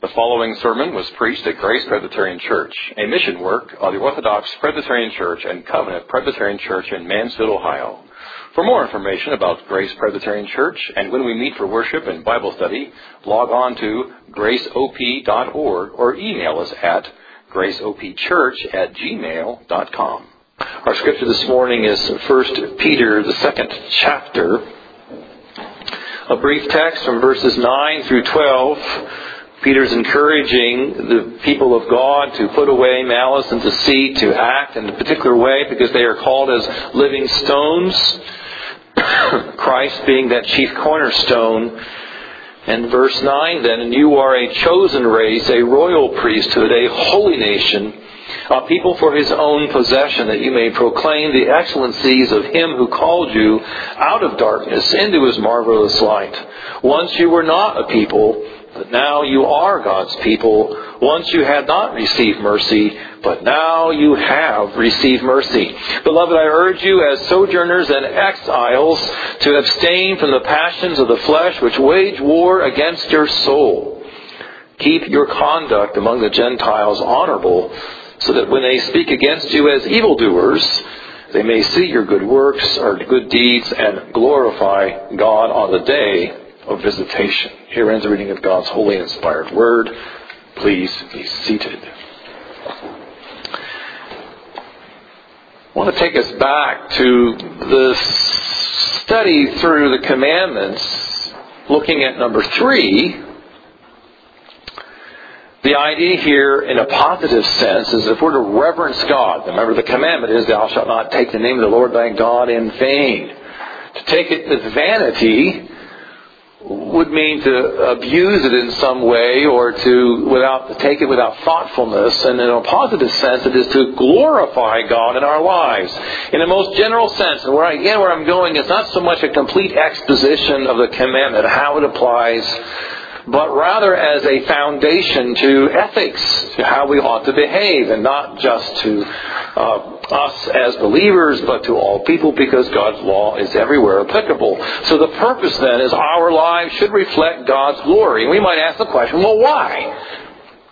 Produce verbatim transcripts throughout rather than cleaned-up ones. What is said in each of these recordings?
The following sermon was preached at Grace Presbyterian Church, a mission work of the Orthodox Presbyterian Church and Covenant Presbyterian Church in Mansfield, Ohio. For more information about Grace Presbyterian Church and when we meet for worship and Bible study, log on to grace o p dot org or email us at grace o p church at gmail dot com. Our scripture this morning is First Peter, the second chapter. A brief text from verses nine through twelve. Peter's encouraging the people of God to put away malice and deceit, to act in a particular way because they are called as living stones, Christ being that chief cornerstone. And verse nine then, and you are a chosen race, a royal priesthood, a holy nation, a people for his own possession, that you may proclaim the excellencies of him who called you out of darkness into his marvelous light. Once you were not a people, but now you are God's people. Once you had not received mercy, but now you have received mercy. Beloved, I urge you as sojourners and exiles to abstain from the passions of the flesh which wage war against your soul. Keep your conduct among the Gentiles honorable, so that when they speak against you as evildoers, they may see your good works or good deeds and glorify God on the day of visitation. Here ends the reading of God's holy and inspired word. Please be seated. I want to take us back to the study through the commandments, looking at number three. The idea here in a positive sense is if we're to reverence God, remember the commandment is thou shalt not take the name of the Lord thy God in vain. To take it with vanity would mean to abuse it in some way or to without to take it without thoughtfulness. And in a positive sense, it is to glorify God in our lives. In the most general sense, and where again where I'm going is not so much a complete exposition of the commandment, how it applies, but rather as a foundation to ethics, to how we ought to behave, and not just to uh, us as believers, but to all people, because God's law is everywhere applicable. So the purpose then is our lives should reflect God's glory. And we might ask the question, well, why?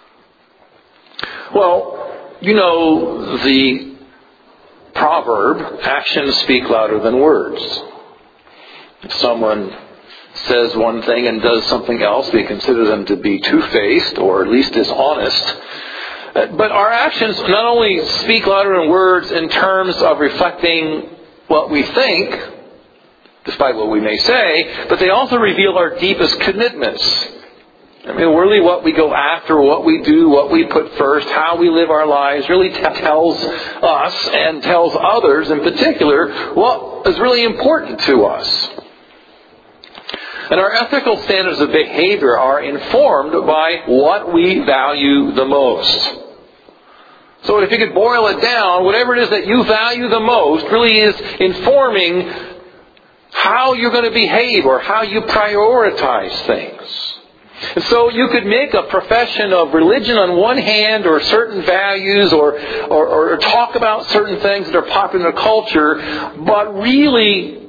Well, you know the proverb, actions speak louder than words. If someone says one thing and does something else, we consider them to be two-faced or at least dishonest. But our actions not only speak louder than words in terms of reflecting what we think, despite what we may say, but they also reveal our deepest commitments. I mean, really what we go after, what we do, what we put first, how we live our lives really t- tells us and tells others in particular what is really important to us. And our ethical standards of behavior are informed by what we value the most. So if you could boil it down, whatever it is that you value the most really is informing how you're going to behave or how you prioritize things. And so you could make a profession of religion on one hand, or certain values, or, or, or talk about certain things that are popular in the culture, but really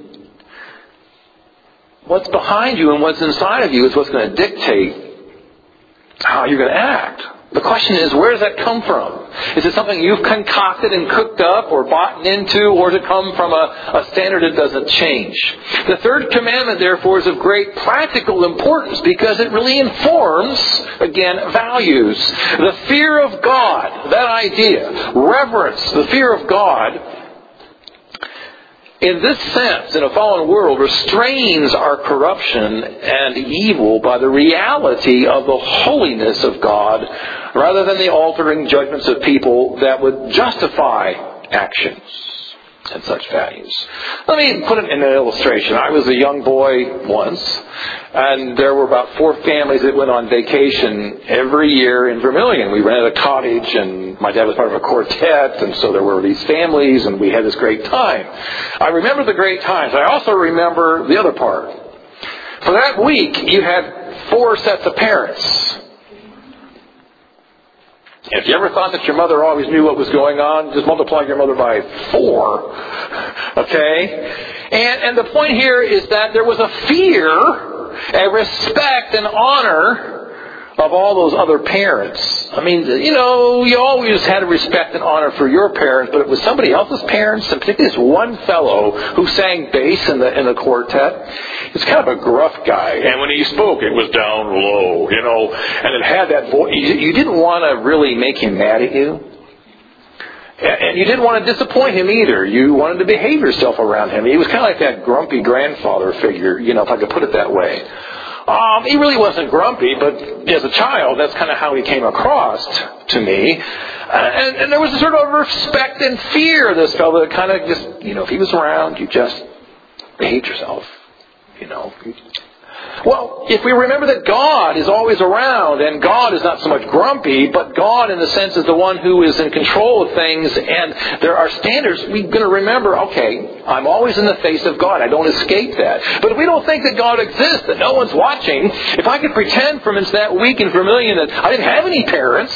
what's behind you and what's inside of you is what's going to dictate how you're going to act. The question is, where does that come from? Is it something you've concocted and cooked up or bought into, or does it come from a, a standard that doesn't change? The third commandment, therefore, is of great practical importance because it really informs, again, values. The fear of God, that idea, reverence, the fear of God, in this sense, in a fallen world, restrains our corruption and evil by the reality of the holiness of God rather than the altering judgments of people that would justify actions and such values. Let me put it in an illustration. I was a young boy once, and there were about four families that went on vacation every year in Vermilion. We rented a cottage, and my dad was part of a quartet, and so there were these families, and we had this great time. I remember the great times. I also remember the other part. For that week, you had four sets of parents. If you ever thought that your mother always knew what was going on, just multiply your mother by four. Okay? And, and the point here is that there was a fear, a respect, and honor of all those other parents. I mean, you know, you always had a respect and honor for your parents, but it was somebody else's parents, and particularly this one fellow who sang bass in the in the quartet. He's kind of a gruff guy, and when he spoke, it was down low, you know, and it had that voice. You, you didn't want to really make him mad at you. And you didn't want to disappoint him either. You wanted to behave yourself around him. He was kind of like that grumpy grandfather figure, you know, if I could put it that way. Um, he really wasn't grumpy, but as a child, that's kind of how he came across to me. Uh, and, and there was a sort of respect and fear of this fellow that kind of just, you know, if he was around, you just behave yourself, you know. Well, if we remember that God is always around, and God is not so much grumpy, but God in a sense is the one who is in control of things, and there are standards, we're going to remember, okay, I'm always in the face of God. I don't escape that. But if we don't think that God exists, that no one's watching, if I could pretend, for instance, that week in Vermilion that I didn't have any parents,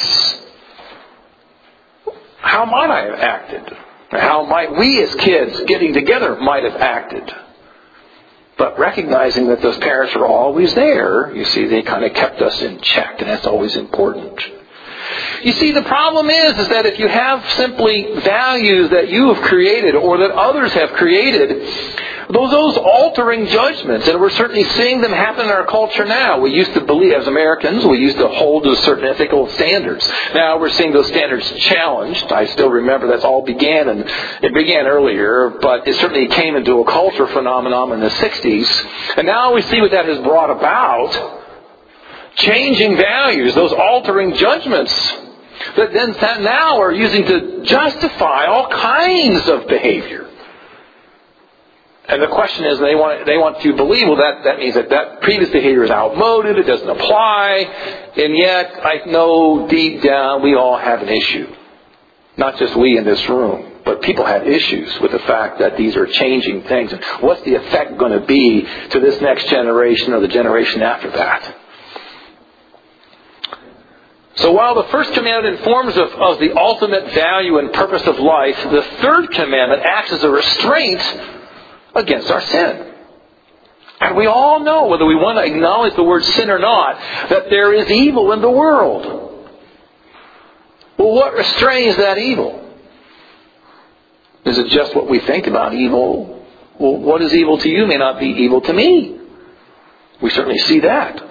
how might I have acted? How might we as kids getting together might have acted? But recognizing that those parents are always there, you see, they kind of kept us in check, and that's always important. You see, the problem is, is that if you have simply values that you have created or that others have created, those, those altering judgments, and we're certainly seeing them happen in our culture now. We used to believe, as Americans, we used to hold to certain ethical standards. Now we're seeing those standards challenged. I still remember that's all began, and it began earlier, but it certainly came into a culture phenomenon in the sixties. And now we see what that has brought about. Changing values, those altering judgments that then now are using to justify all kinds of behavior. And the question is, they want they want to believe, well, that, that means that that previous behavior is outmoded, it doesn't apply, and yet I know deep down we all have an issue. Not just we in this room, but people have issues with the fact that these are changing things. And what's the effect going to be to this next generation or the generation after that? So while the first commandment informs of, of the ultimate value and purpose of life, the third commandment acts as a restraint against our sin. And we all know, whether we want to acknowledge the word sin or not, that there is evil in the world. Well, what restrains that evil? Is it just what we think about evil? Well, what is evil to you may not be evil to me. We certainly see that.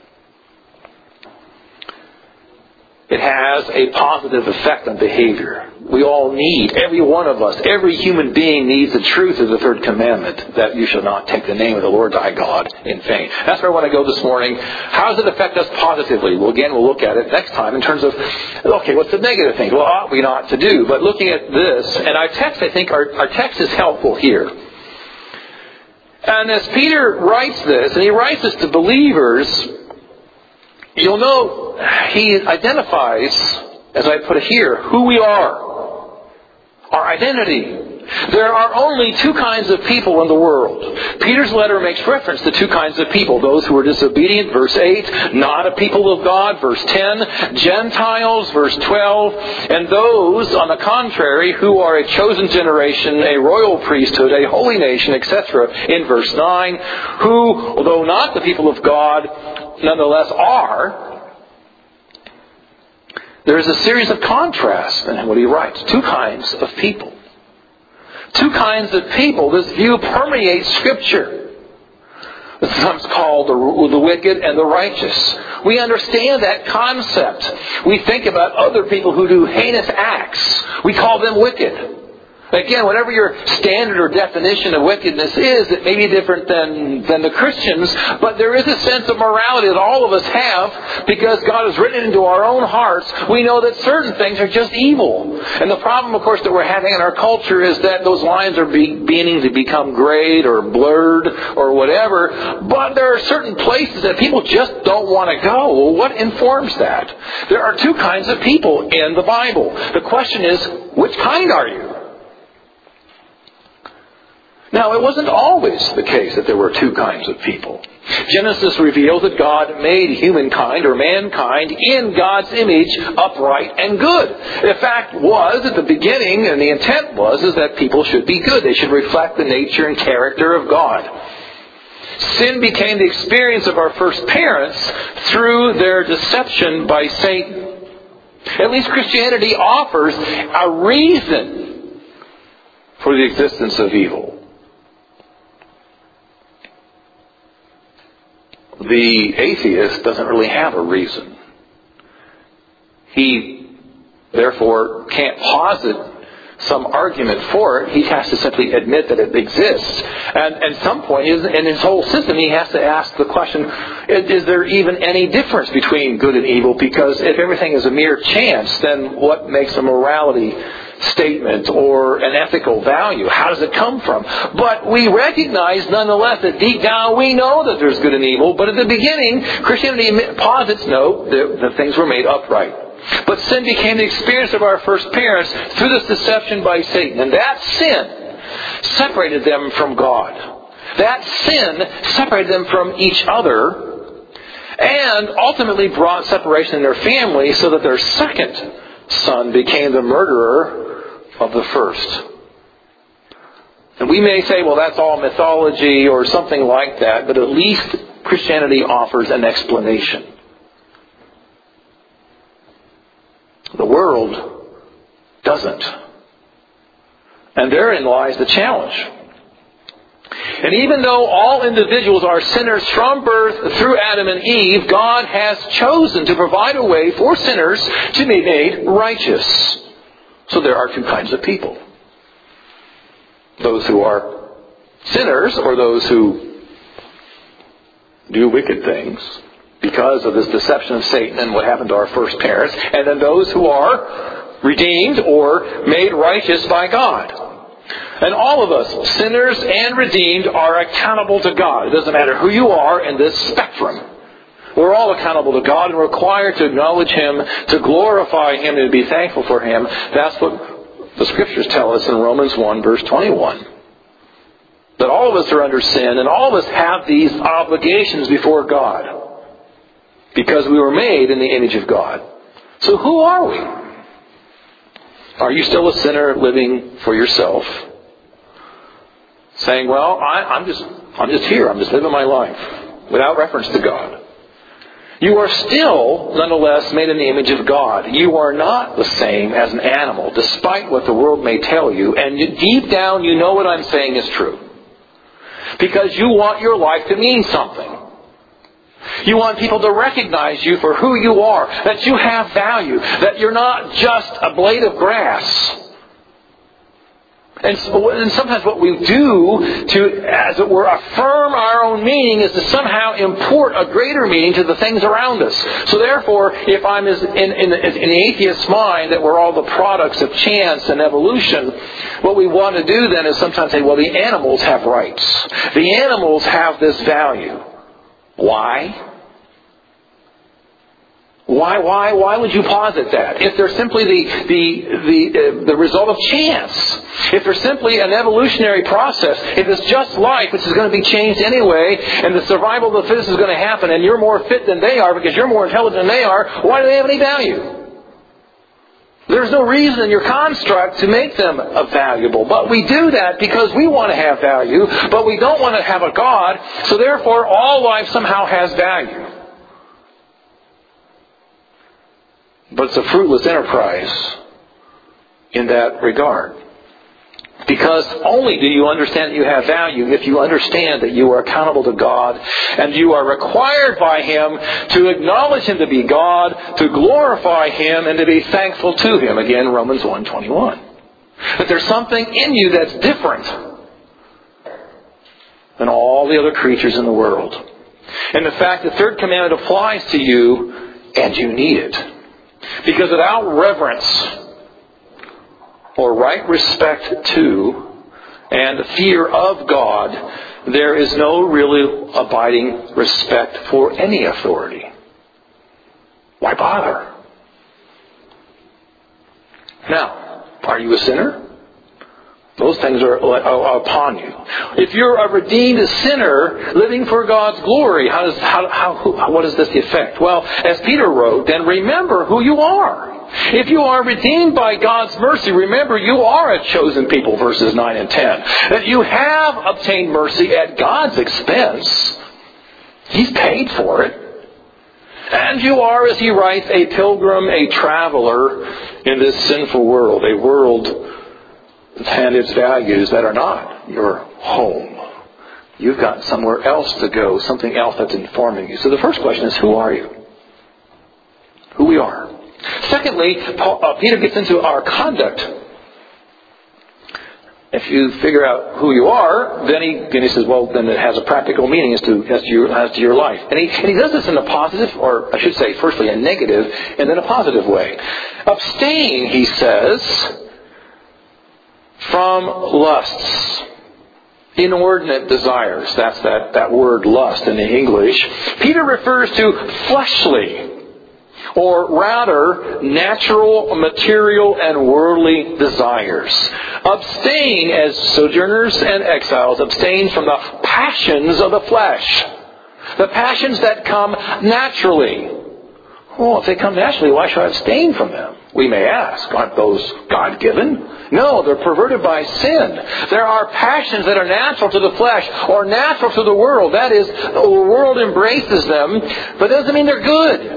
It has a positive effect on behavior. We all need, every one of us, every human being needs the truth of the third commandment, that you shall not take the name of the Lord thy God in vain. That's where I want to go this morning. How does it affect us positively? Well, again, we'll look at it next time in terms of, okay, what's the negative thing? What ought we not to do? But looking at this, and our text, I think our, our text is helpful here. And as Peter writes this, and he writes this to believers, you'll know he identifies, as I put it here, who we are. Our identity. There are only two kinds of people in the world. Peter's letter makes reference to two kinds of people. Those who are disobedient, verse eight. Not a people of God, verse ten. Gentiles, verse twelve. And those, on the contrary, who are a chosen generation, a royal priesthood, a holy nation, et cetera, in verse nine. Who, although not the people of God, nonetheless are. There is a series of contrasts in what he writes. Two kinds of people. Two kinds of people. This view permeates Scripture. It's sometimes called the, the wicked and the righteous. We understand that concept. We think about other people who do heinous acts. We call them wicked. Again, whatever your standard or definition of wickedness is, it may be different than, than the Christians, but there is a sense of morality that all of us have because God has written it into our own hearts. We know that certain things are just evil. And the problem, of course, that we're having in our culture is that those lines are be, beginning to become grayed or blurred or whatever, but there are certain places that people just don't want to go. Well, what informs that? There are two kinds of people in the Bible. The question is, which kind are you? Now, it wasn't always the case that there were two kinds of people. Genesis reveals that God made humankind, or mankind, in God's image, upright and good. The fact was, at the beginning, and the intent was, is that people should be good. They should reflect the nature and character of God. Sin became the experience of our first parents through their deception by Satan. At least Christianity offers a reason for the existence of evil. The atheist doesn't really have a reason. He, therefore, can't posit some argument for it. He has to simply admit that it exists. And at some point in his whole system, he has to ask the question, is there even any difference between good and evil? Because if everything is a mere chance, then what makes a morality statement or an ethical value? How does it come from? But we recognize nonetheless that deep down we know that there's good and evil. But at the beginning, Christianity posits no, the, the things were made upright. But sin became the experience of our first parents through this deception by Satan. And that sin separated them from God. That sin separated them from each other and ultimately brought separation in their family so that their second son became the murderer of the first. And we may say, well, that's all mythology or something like that, but at least Christianity offers an explanation. The world doesn't. And therein lies the challenge. And even though all individuals are sinners from birth through Adam and Eve, God has chosen to provide a way for sinners to be made righteous. So there are two kinds of people. Those who are sinners, or those who do wicked things because of this deception of Satan and what happened to our first parents, and then those who are redeemed or made righteous by God. And all of us, sinners and redeemed, are accountable to God. It doesn't matter who you are in this spectrum. We're all accountable to God and required to acknowledge Him, to glorify Him, and to be thankful for Him. That's what the Scriptures tell us in Romans one, verse twenty-one. That all of us are under sin, and all of us have these obligations before God. Because we were made in the image of God. So who are we? Are you still a sinner living for yourself? Saying, well, I, I'm just I'm just here. I'm just living my life without reference to God. You are still, nonetheless, made in the image of God. You are not the same as an animal, despite what the world may tell you. And deep down, you know what I'm saying is true. Because you want your life to mean something. You want people to recognize you for who you are, that you have value, that you're not just a blade of grass. And, so, and sometimes what we do to, as it were, affirm our own meaning is to somehow import a greater meaning to the things around us. So therefore, if I'm as in, in, in the atheist's mind that we're all the products of chance and evolution, what we want to do then is sometimes say, well, the animals have rights. The animals have this value. Why? Why, why, why would you posit that? If they're simply the, the, the, uh, the result of chance, if they're simply an evolutionary process, if it's just life, which is going to be changed anyway, and the survival of the fittest is going to happen, and you're more fit than they are because you're more intelligent than they are, why do they have any value? There's no reason in your construct to make them valuable. But we do that because we want to have value, but we don't want to have a God, so therefore all life somehow has value. But it's a fruitless enterprise in that regard. Because only do you understand that you have value if you understand that you are accountable to God and you are required by Him to acknowledge Him to be God, to glorify Him, and to be thankful to Him. Again, Romans one twenty-one. That there's something in you that's different than all the other creatures in the world. And the fact the third commandment applies to you and you need it. Because without reverence or right respect to and fear of God, there is no really abiding respect for any authority. Why bother? Now, are you a sinner? Those things are upon you. If you're a redeemed sinner living for God's glory, how does how, how what is this the effect? Well, as Peter wrote, then remember who you are. If you are redeemed by God's mercy, remember you are a chosen people, verses nine and ten. That you have obtained mercy at God's expense. He's paid for it. And you are, as he writes, a pilgrim, a traveler in this sinful world. A world and its values that are not your home. You've got somewhere else to go, something else that's informing you. So the first question is, who are you? Who we are. Secondly, Paul, uh, Peter gets into our conduct. If you figure out who you are, then he, then he says, well, then it has a practical meaning as to, as to, your, as to your life. And he, and he does this in a positive, or I should say, firstly, a negative, and then a positive way. Abstain, he says, from lusts. Inordinate desires. That's that, that word lust in the English. Peter refers to fleshly, or rather, natural, material, and worldly desires. Abstain, as sojourners and exiles, abstain from the passions of the flesh. The passions that come naturally. Well, if they come naturally, why should I abstain from them? We may ask, aren't those God-given? No, they're perverted by sin. There are passions that are natural to the flesh, or natural to the world. That is, the world embraces them, but it doesn't mean they're good.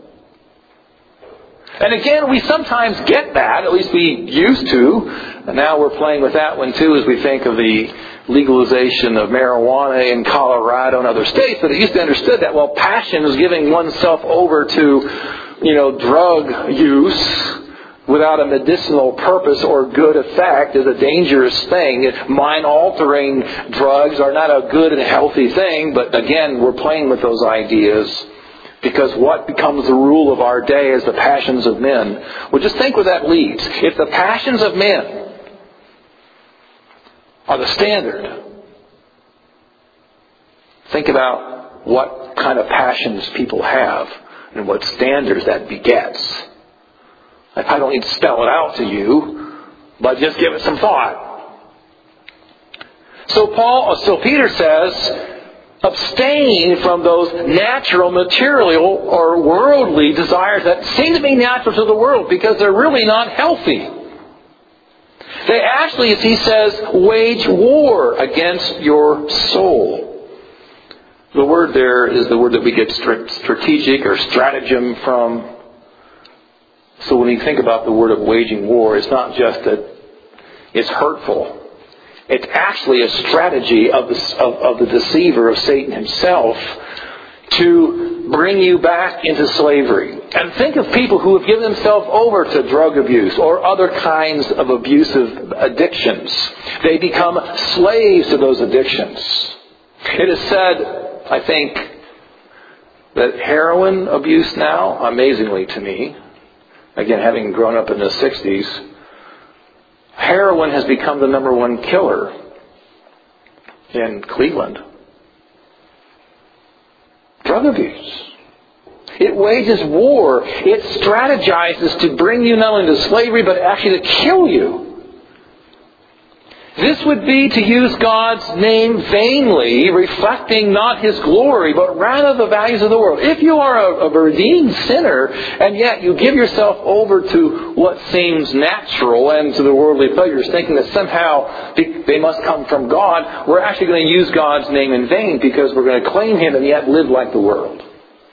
And again, we sometimes get that, at least we used to. And now we're playing with that one too as we think of the legalization of marijuana in Colorado and other states. But it used to be understood that, well, passion is giving oneself over to, you know, drug use without a medicinal purpose or good effect is a dangerous thing. Mind-altering drugs are not a good and healthy thing. But again, we're playing with those ideas. Because what becomes the rule of our day is the passions of men. Well, just think where that leads. If the passions of men are the standard, think about what kind of passions people have and what standards that begets. I probably don't need to spell it out to you, but just give it some thought. So Paul, so Peter says, abstain from those natural, material, or worldly desires that seem to be natural to the world because they're really not healthy. They actually, as he says, wage war against your soul. The word there is the word that we get strategic or stratagem from. So when you think about the word of waging war, it's not just that it's hurtful. It's actually a strategy of the, of, of the deceiver, of Satan himself, to bring you back into slavery. And think of people who have given themselves over to drug abuse or other kinds of abusive addictions. They become slaves to those addictions. It is said, I think, that heroin abuse now, amazingly to me, again, having grown up in the sixties, heroin has become the number one killer in Cleveland. Drug abuse. It wages war. It strategizes to bring you not only to slavery, but actually to kill you. This would be to use God's name vainly, reflecting not His glory, but rather the values of the world. If you are a, a redeemed sinner, and yet you give yourself over to what seems natural and to the worldly pleasures, thinking that somehow they must come from God, we're actually going to use God's name in vain because we're going to claim Him and yet live like the world.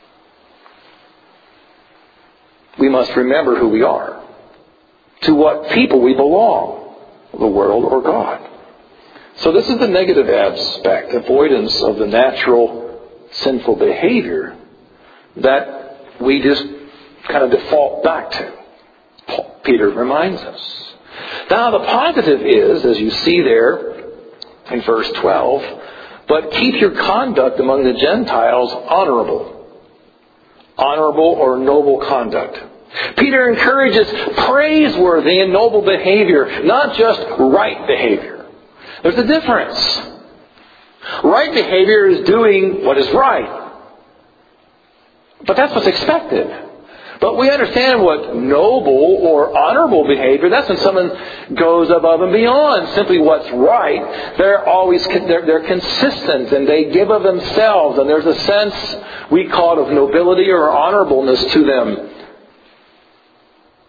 We must remember who we are, to what people we belong. The world or God. So this is the negative aspect, avoidance of the natural sinful behavior that we just kind of default back to. Peter reminds us. Now the positive is, as you see there in verse twelve, but keep your conduct among the Gentiles honorable. Honorable or noble conduct. Peter encourages praiseworthy and noble behavior, not just right behavior. There's a difference. Right behavior is doing what is right. But that's what's expected. But we understand what noble or honorable behavior, that's when someone goes above and beyond simply what's right. They're always, they're, they're consistent and they give of themselves, and there's a sense, we call it, of nobility or honorableness to them.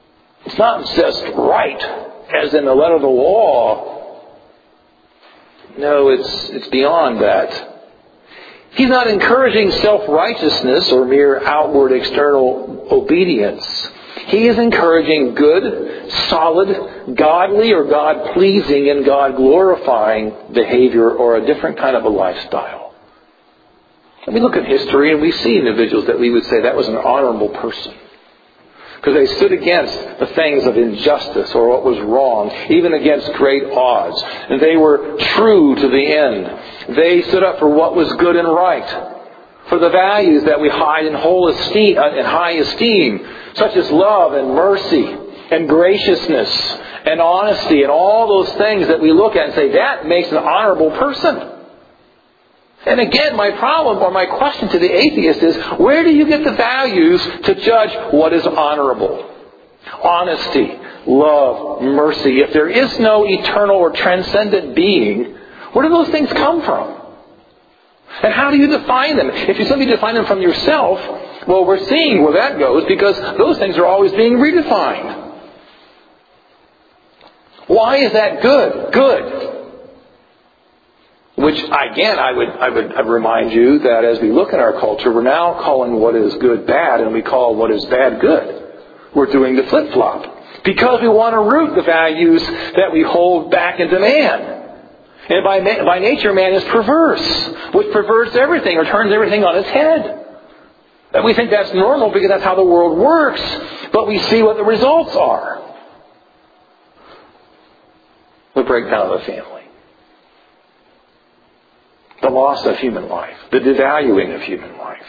It's not just right, as in the letter of the law. No, it's it's beyond that. He's not encouraging self-righteousness or mere outward external obedience. He is encouraging good, solid, godly or God-pleasing and God-glorifying behavior or a different kind of a lifestyle. And we look at history and we see individuals that we would say that was an honorable person. Because they stood against the things of injustice or what was wrong, even against great odds. And they were true to the end. They stood up for what was good and right, for the values that we hide in whole esteem, in high esteem, such as love and mercy and graciousness and honesty and all those things that we look at and say, that makes an honorable person. And again, my problem or my question to the atheist is, where do you get the values to judge what is honorable? Honesty, love, mercy. If there is no eternal or transcendent being, where do those things come from? And how do you define them? If you simply define them from yourself, well, we're seeing where that goes because those things are always being redefined. Why is that good? Good. Which, again, I would, I would I'd remind you that as we look at our culture, we're now calling what is good bad, and we call what is bad good. We're doing the flip-flop. Because we want to root the values that we hold back into man. And by, by nature, man is perverse, which perverts everything or turns everything on its head. And we think that's normal because that's how the world works. But we see what the results are. The breakdown of the family. The loss of human life. The devaluing of human life.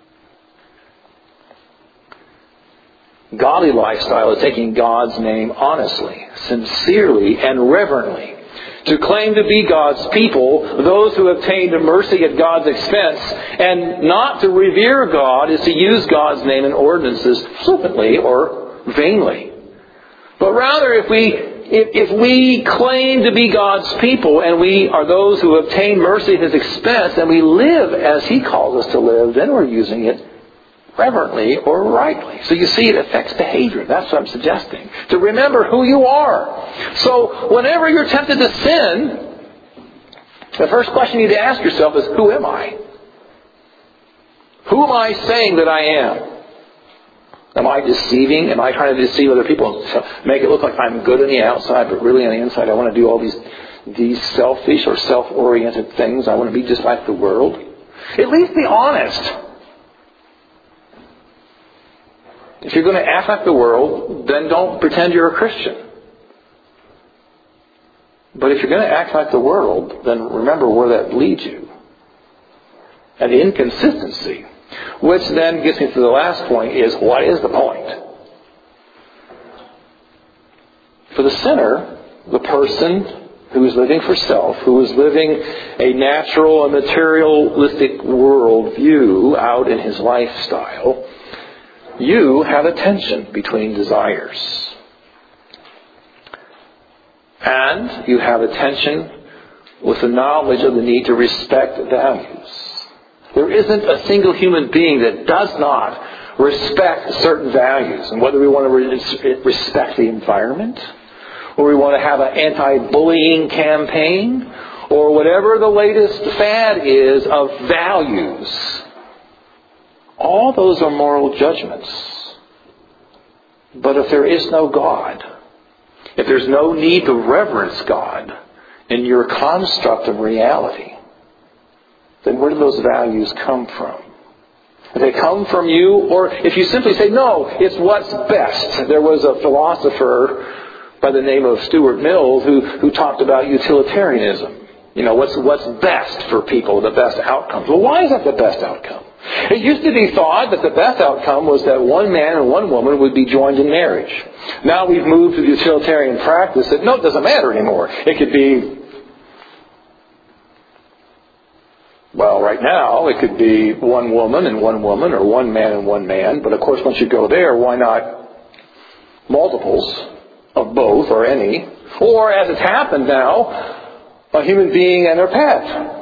Godly lifestyle is taking God's name honestly, sincerely, and reverently. To claim to be God's people, those who obtained mercy at God's expense, and not to revere God is to use God's name and ordinances flippantly or vainly. But rather, if we If, if we claim to be God's people and we are those who obtain mercy at His expense and we live as He calls us to live, then we're using it reverently or rightly. So you see, it affects behavior. That's what I'm suggesting. To remember who you are. So whenever you're tempted to sin, the first question you need to ask yourself is, who am I? Who am I saying that I am? Am I deceiving? Am I trying to deceive other people and make it look like I'm good on the outside, but really on the inside I want to do all these these selfish or self-oriented things. I want to be just like the world. At least be honest. If you're going to act like the world, then don't pretend you're a Christian. But if you're going to act like the world, then remember where that leads you. And the inconsistency. Which then gets me to the last point is, what is the point? For the sinner, the person who is living for self, who is living a natural and materialistic worldview out in his lifestyle, you have a tension between desires. And you have a tension with the knowledge of the need to respect values. There isn't a single human being that does not respect certain values. And whether we want to respect the environment, or we want to have an anti-bullying campaign, or whatever the latest fad is of values, all those are moral judgments. But if there is no God, if there's no need to reverence God in your construct of reality, then where do those values come from? If they come from you, or if you simply say, no, it's what's best. There was a philosopher by the name of Stuart Mill who, who talked about utilitarianism. You know, what's what's best for people, the best outcomes. Well, why is that the best outcome? It used to be thought that the best outcome was that one man and one woman would be joined in marriage. Now we've moved to the utilitarian practice that, no, it doesn't matter anymore. It could be, well, right now it could be one woman and one woman, or one man and one man. But of course, once you go there, why not multiples of both or any? Or, as it's happened now, a human being and their pet.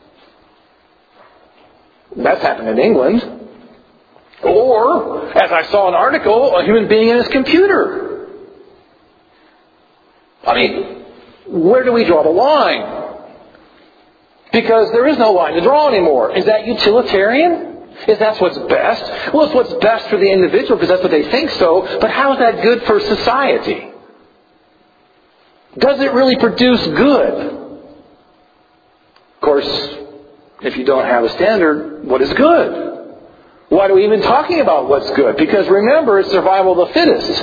That's happened in England. Or, as I saw an article, a human being and his computer. I mean, where do we draw the line? Because there is no line to draw anymore. Is that utilitarian? Is that what's best? Well, it's what's best for the individual because that's what they think so. But how is that good for society? Does it really produce good? Of course, if you don't have a standard, what is good? Why are we even talking about what's good? Because remember, it's survival of the fittest.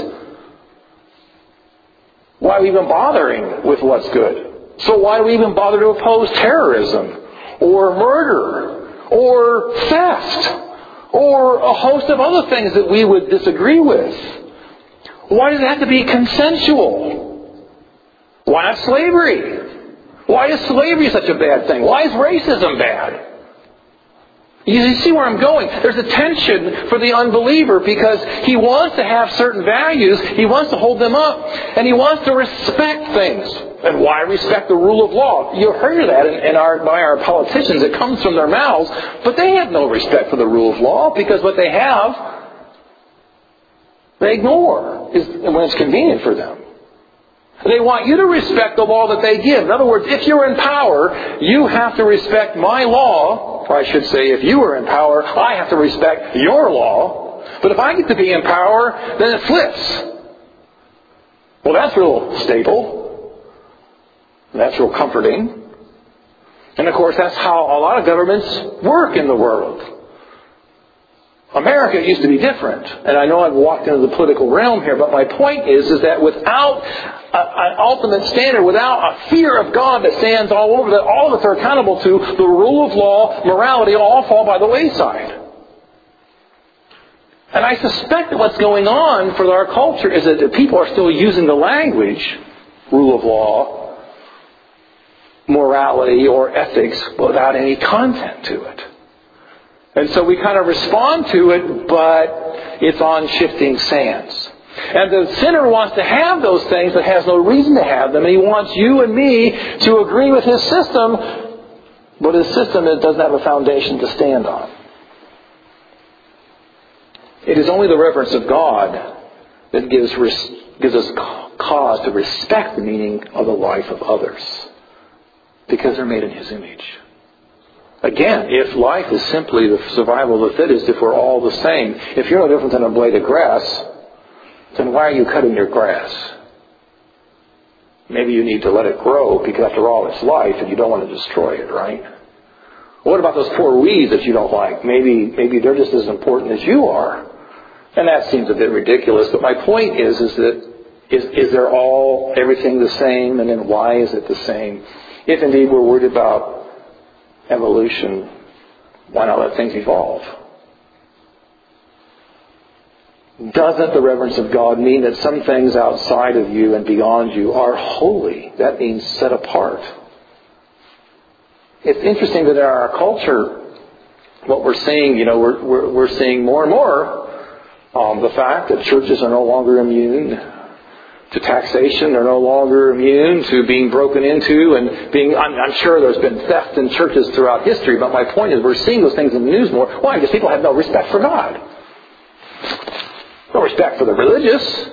Why are we even bothering with what's good? So why do we even bother to oppose terrorism or murder or theft or a host of other things that we would disagree with? Why does it have to be consensual? Why not slavery? Why is slavery such a bad thing? Why is racism bad? You see where I'm going? There's a tension for the unbeliever because he wants to have certain values, he wants to hold them up, and he wants to respect things. And why respect the rule of law? You heard that in, in our, by our politicians. It comes from their mouths, but they have no respect for the rule of law because what they have, they ignore is when it's convenient for them. They want you to respect the law that they give. In other words, if you're in power, you have to respect my law. Or I should say, if you are in power, I have to respect your law. But if I get to be in power, then it flips. Well, that's real stable. That's real comforting. And of course, that's how a lot of governments work in the world. America used to be different. And I know I've walked into the political realm here, but my point is, is that without a, an ultimate standard, without a fear of God that stands all over, that all of us are accountable to, the rule of law, morality, all fall by the wayside. And I suspect that what's going on for our culture is that people are still using the language, rule of law, morality, or ethics, without any content to it. And so we kind of respond to it, but it's on shifting sands. And the sinner wants to have those things but has no reason to have them. And he wants you and me to agree with his system, but his system doesn't have a foundation to stand on. It is only the reverence of God that gives, gives us cause to respect the meaning of the life of others, because they're made in His image. Again, if life is simply the survival of the fittest, if we're all the same, if you're no different than a blade of grass, then why are you cutting your grass? Maybe you need to let it grow because after all it's life and you don't want to destroy it, right? What about those poor weeds that you don't like? Maybe maybe they're just as important as you are. And that seems a bit ridiculous, but my point is is that is, is there all everything the same, and then why is it the same? If indeed we're worried about evolution, why not let things evolve? Doesn't the reverence of God mean that some things outside of you and beyond you are holy? That means set apart. It's interesting that in our culture, what we're seeing, you know, we're we're, we're seeing more and more um, the fact that churches are no longer immune to taxation. They're no longer immune to being broken into and being, I'm, I'm sure there's been theft in churches throughout history, but my point is we're seeing those things in the news more. Why? Because people have no respect for God. No respect for the religious.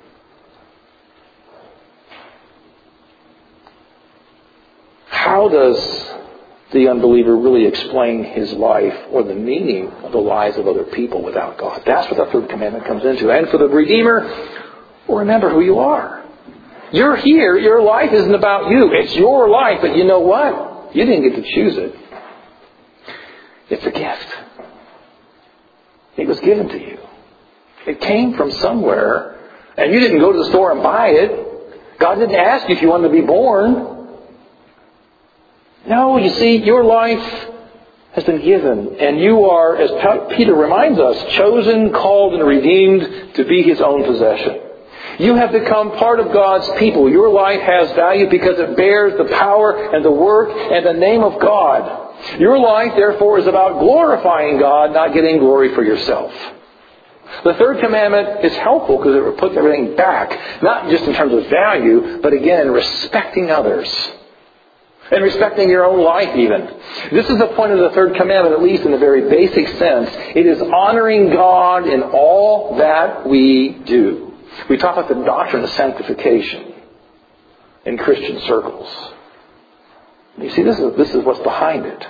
How does the unbeliever really explain his life or the meaning of the lives of other people without God? That's what the third commandment comes into. And for the Redeemer, well, remember who you are. You're here. Your life isn't about you. It's your life. But you know what? You didn't get to choose it. It's a gift. It was given to you. It came from somewhere. And you didn't go to the store and buy it. God didn't ask you if you wanted to be born. No, you see, your life has been given. And you are, as Peter reminds us, chosen, called, and redeemed to be His own possession. You have become part of God's people. Your life has value because it bears the power and the work and the name of God. Your life, therefore, is about glorifying God, not getting glory for yourself. The third commandment is helpful because it puts everything back, not just in terms of value, but again, respecting others. And respecting your own life even. This is the point of the third commandment, at least in a very basic sense. It is honoring God in all that we do. We talk about the doctrine of sanctification. in Christian circles. You see, this is, this is what's behind it.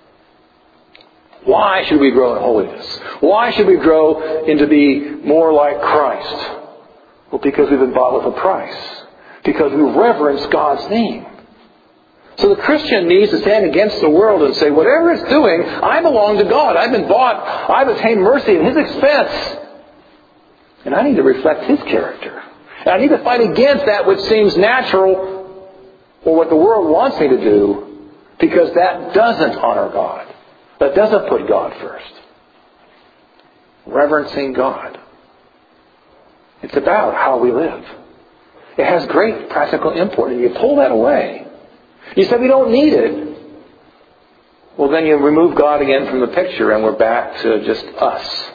Why should we grow in holiness? Why should we grow into be more like Christ? Well, because we've been bought with a price. Because we reverence God's name. So the Christian needs to stand against the world and say, whatever it's doing, I belong to God. I've been bought. I've attained mercy at His expense. And I need to reflect His character. And I need to fight against that which seems natural or what the world wants me to do, because that doesn't honor God. That doesn't put God first. Reverencing God. It's about how we live. It has great practical import. And you pull that away. You say we don't need it. Well, then you remove God again from the picture and we're back to just us.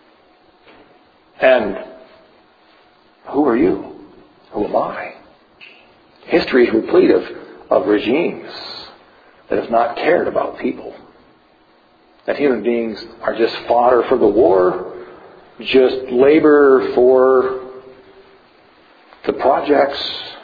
And who are you? Who am I? History is replete of, of regimes that have not cared about people. That human beings are just fodder for the war, just labor for the projects,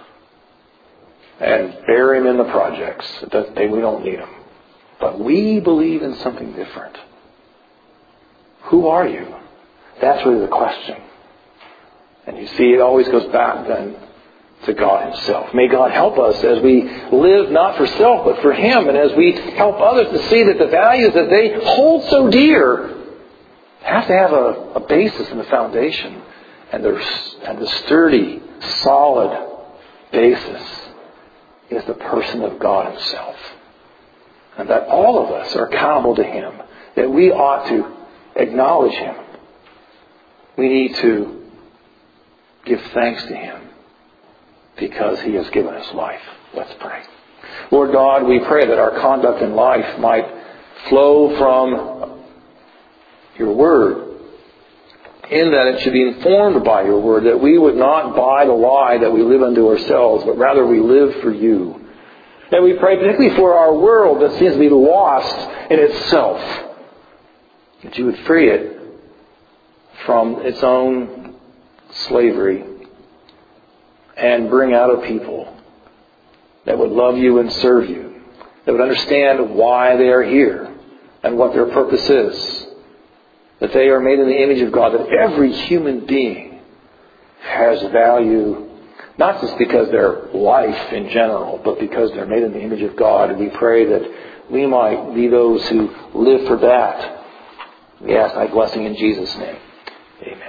and bury them in the projects. That they, we don't need them. But we believe in something different. Who are you? That's really the question. And you see, it always goes back then to God Himself. May God help us as we live not for self, but for Him. And as we help others to see that the values that they hold so dear have to have a, a basis and a foundation. And the, and the sturdy, solid basis is the person of God Himself. And that all of us are accountable to Him. That we ought to acknowledge Him. We need to give thanks to Him because He has given us life. Let's pray. Lord God, we pray that our conduct in life might flow from Your Word, in that it should be informed by Your Word, that we would not buy the lie that we live unto ourselves, but rather we live for You. And we pray particularly for our world that seems to be lost in itself, that You would free it from its own slavery and bring out a people that would love You and serve You, that would understand why they are here and what their purpose is, that they are made in the image of God, that every human being has value, not just because they're life in general, but because they're made in the image of God. And we pray that we might be those who live for that. We ask Thy blessing in Jesus' name. Amen.